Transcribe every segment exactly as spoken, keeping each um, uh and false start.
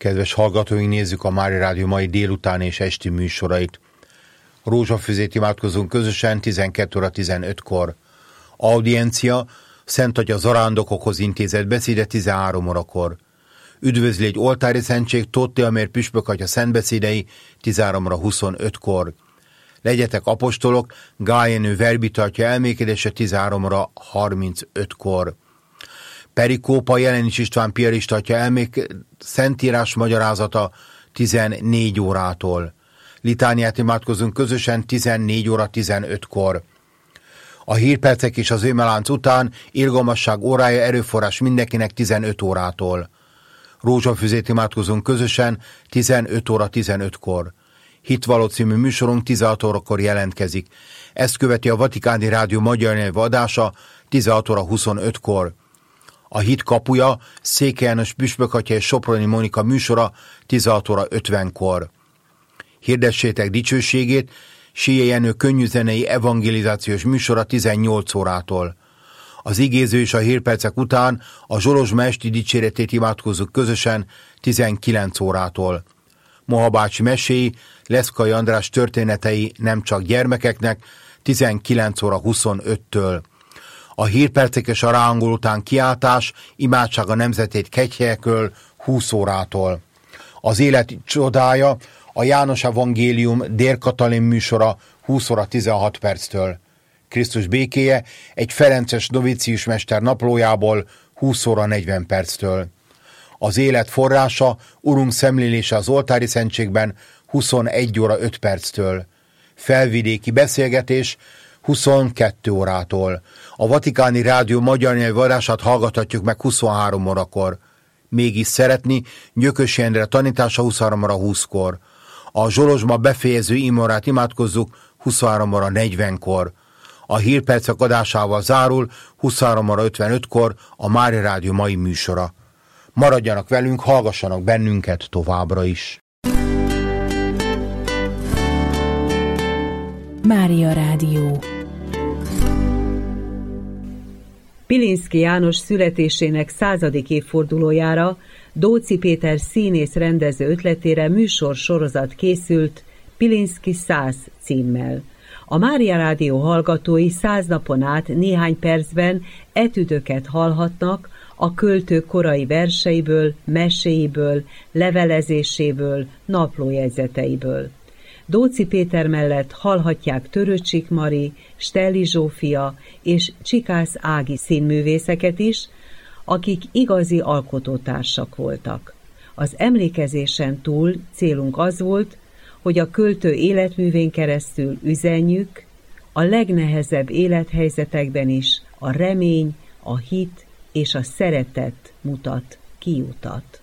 Kedves hallgatóink, nézzük a Mária Rádió mai délután és esti műsorait. Rózsafüzét imádkozunk közösen tizenkét óra tizenötkor. Audiencia, Szent Atya zarándokokhoz intézett beszéde tizenhárom órakor. Üdvözli egy oltári szentség, Tóth Tihamér püspök atya szentbeszédei tizenhárom óra huszonötkor. Legyetek apostolok, Gál Jenő verbita atya elmékedése tizenhárom óra harmincötkor. Perikópa Jelenics István piarista atya elmék szentírás magyarázata tizennégy órától. Litániát imádkozunk közösen tizennégy óra tizenötkor. A hírpercek és az őmelánc után irgalmasság órája erőforrás mindenkinek tizenöt órától. Rózsafüzét imádkozunk közösen tizenöt óra tizenötkor. Hitvalló című műsorunk tizenhat órakor jelentkezik. Ezt követi a Vatikáni Rádió magyar nyelvű adása tizenhat óra huszonötkor. A hit kapuja Székely János püspök atya és Soproni Monika műsora tizenhat óra ötvenkor. Hirdessétek dicsőségét, Síje Jenő könnyűzenei evangelizációs műsora tizennyolc órától. Az igéző és a hírpercek után a Zsolozsma esti dicséretét imádkozzuk közösen tizenkilenc órától. Moha bácsi meséi, Leszkai András történetei nem csak gyermekeknek tizenkilenc óra huszonöttől. A hírpercek és a ráhangol után kiáltás, imádság a nemzetét Kegyhelyekről húsz órától. Az élet csodája, a János evangélium Dér Katalin műsora húsz óra tizenhat perctől. Krisztus békéje egy ferences novicius mester naplójából húsz óra negyven perctől. Az élet forrása, Urunk szemlélése az oltári szentségben huszonegy óra öt perctől. Felvidéki beszélgetés huszonkettő órától. A Vatikáni Rádió magyar nyelvű adását hallgathatjuk meg huszonhárom órakor. Mégis szeretni, Nyökös Endre tanítása huszonhárom óra húszkor. A Zsolozsma befejező imorát imádkozzuk huszonhárom óra negyvenkor. A hírpercek adásával zárul huszonhárom óra ötvenötkor a Mária Rádió mai műsora. Maradjanak velünk, hallgassanak bennünket továbbra is. Mária Rádió. Pilinszky János születésének századik évfordulójára Dóczy Péter színész rendező ötletére műsor-sorozat készült Pilinszky száz címmel. A Mária Rádió hallgatói száz napon át néhány percben etüdöket hallhatnak a költő korai verseiből, meséiből, levelezéséből, naplójegyzeteiből. Dóczy Péter mellett hallhatják Törőcsik Mari, Stelli Zsófia és Csikász Ági színművészeket is, akik igazi alkotótársak voltak. Az emlékezésen túl célunk az volt, hogy a költő életművén keresztül üzenjük, a legnehezebb élethelyzetekben is a remény, a hit és a szeretet mutat kiutat.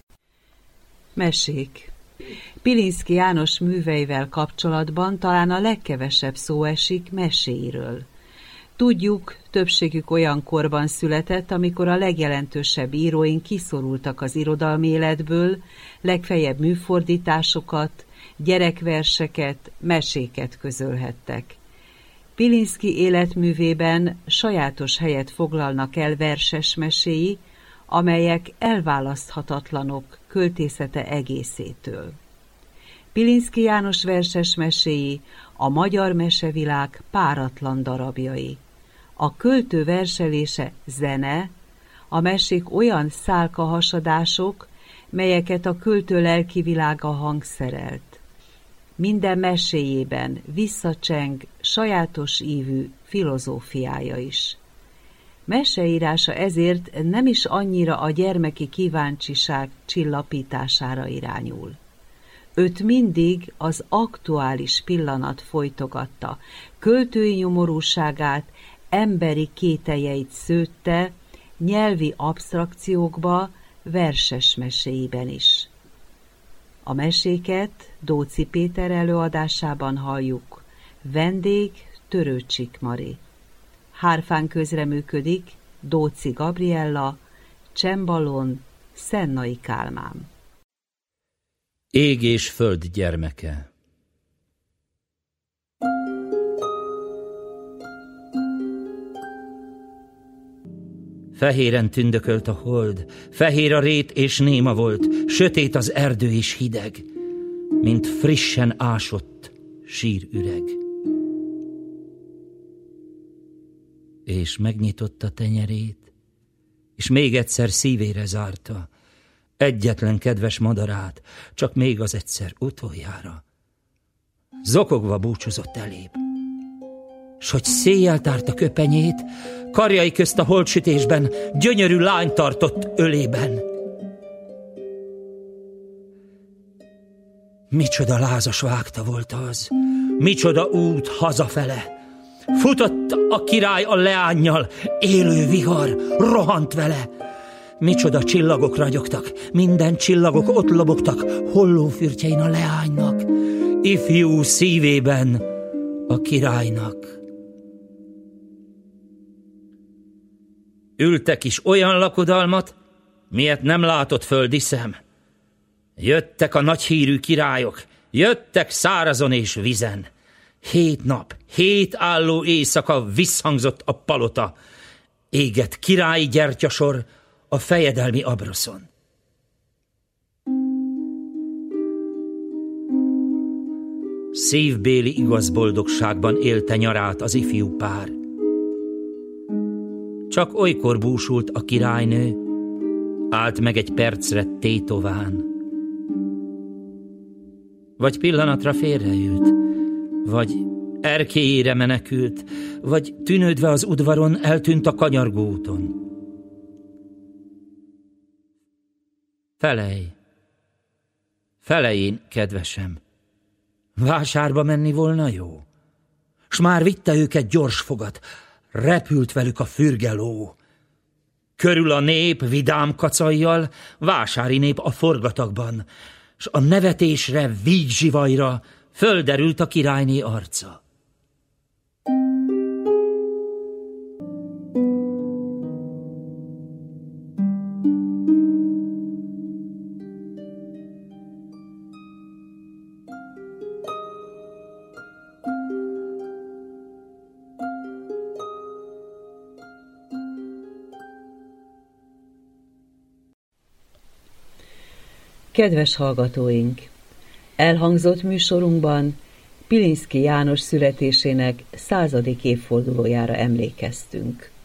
Mesék. Pilinszky János műveivel kapcsolatban talán a legkevesebb szó esik meséiről. Tudjuk, többségük olyan korban született, amikor a legjelentősebb íróink kiszorultak az irodalmi életből, legfeljebb műfordításokat, gyerekverseket, meséket közölhettek. Pilinszky életművében sajátos helyet foglalnak el verses meséi, amelyek elválaszthatatlanok költészete egészétől. Pilinszky János verses meséi a magyar mesevilág páratlan darabjai. A költő verselése zene, a mesék olyan szálkahasadások, melyeket a költő lelkivilága hangszerelt. Minden meséjében visszacseng sajátos ívű filozófiája is. Meseírása ezért nem is annyira a gyermeki kíváncsiság csillapítására irányul. Őt mindig az aktuális pillanat folytogatta, költői nyomorúságát, emberi kételjeit szőtte, nyelvi absztrakciókba, verses meséiben is. A meséket Dóczy Péter előadásában halljuk, vendég Törőcsik Mari. Hárfán közreműködik Dóczy Gabriella, csembalón Szennai Kálmán. Ég és föld gyermeke. Fehéren tündökölt a hold, fehér a rét és néma volt, sötét az erdő és hideg, mint frissen ásott sírüreg. És megnyitotta tenyerét, és még egyszer szívére zárta egyetlen kedves madarát, csak még az egyszer utoljára. Zokogva búcsúzott elébb, s hogy széjjel tárta köpenyét, karjai közt a holdsütésben gyönyörű lány tartott ölében. Micsoda lázas vágta volt az, micsoda út hazafele. Futott a király a leánnyal, élő vihar rohant vele. Micsoda csillagok ragyogtak, minden csillagok ott lobogtak hollófürtjein a leánynak, ifjú szívében a királynak. Ültek is olyan lakodalmat, milyet nem látott földi szem. Jöttek a nagyhírű királyok, jöttek szárazon és vizen. Hét nap, hét álló éjszaka visszhangzott a palota, égett királyi gyertyasor a fejedelmi abroszon. Szívbéli igaz boldogságban élte nyarát az ifjú pár. Csak olykor búsult a királynő, állt meg egy percre tétován. Vagy pillanatra félreült, vagy erkélyére menekült, vagy tűnődve az udvaron eltűnt a kanyargóúton. Felej, felej én, kedvesem, vásárba menni volna jó, s már vitte őket gyors fogat, repült velük a fürge ló. Körül a nép vidám kacajjal, vásári nép a forgatagban, s a nevetésre, vígzsivajra földerült a királyné arca. Kedves hallgatóink! Elhangzott műsorunkban Pilinszky János születésének századik évfordulójára emlékeztünk.